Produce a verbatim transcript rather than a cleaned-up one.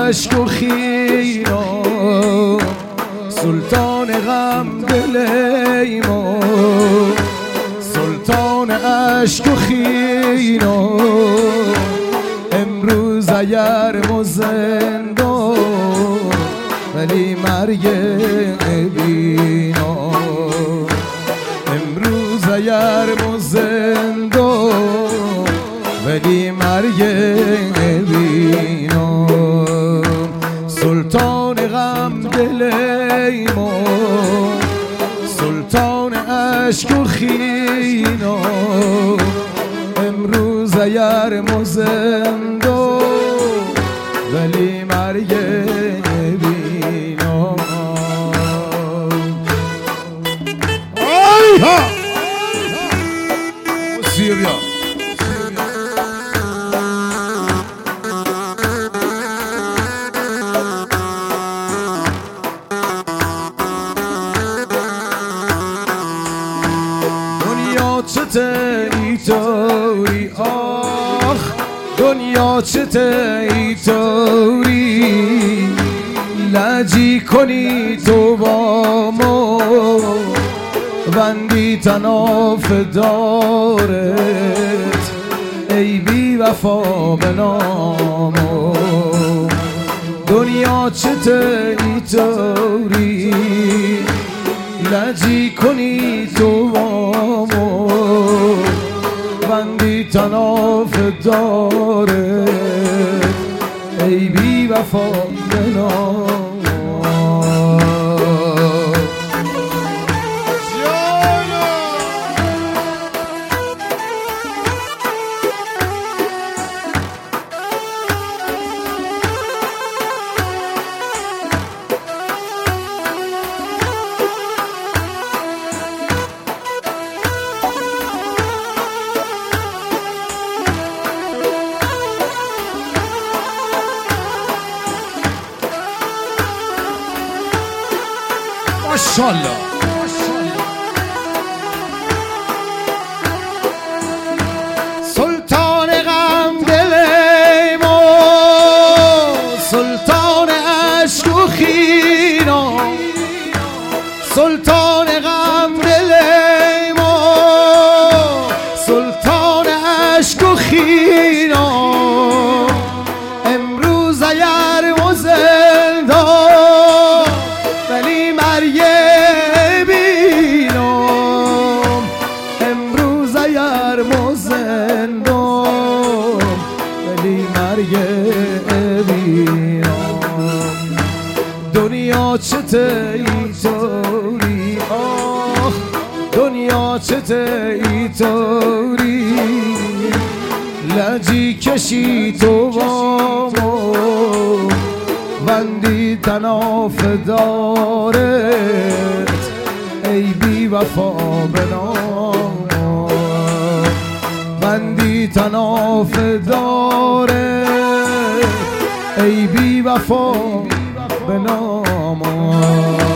اشک و خینا سلطان غم دل ما سلطان اشک و خینا امروز اگر ما زنده ولی مرگ بینا امروز اگر ما زنده ولی مرگ بینا سلطان غم دل ما سلطان اشک و خینا امروز اگر ما زنده ولی مرگ بینا آی ها سیریا چته ای توری آخ دنیا چته ای توری لجی کنی تو با ما بندی تناف دارت ای بی وفا به نامو دنیا چته ای توری لجی کنی تو با ما بندی تناف داره ای بی وفا بنا ماشاءالله سلطان غم دل ما سلطان اشک و خینا سلطان غم دل ما سلطان اشک و خینا امروز اگر ما زنده ولی مرگ بینم امروز اگر ما زنده ولی مرگ بینم دنیا چته ای توری آخ دنیا چته ای توری لجی کشی تو با ما بندی تناف دارت ای بی وفا به نام بندی تناف دارت ای بی وفا به نام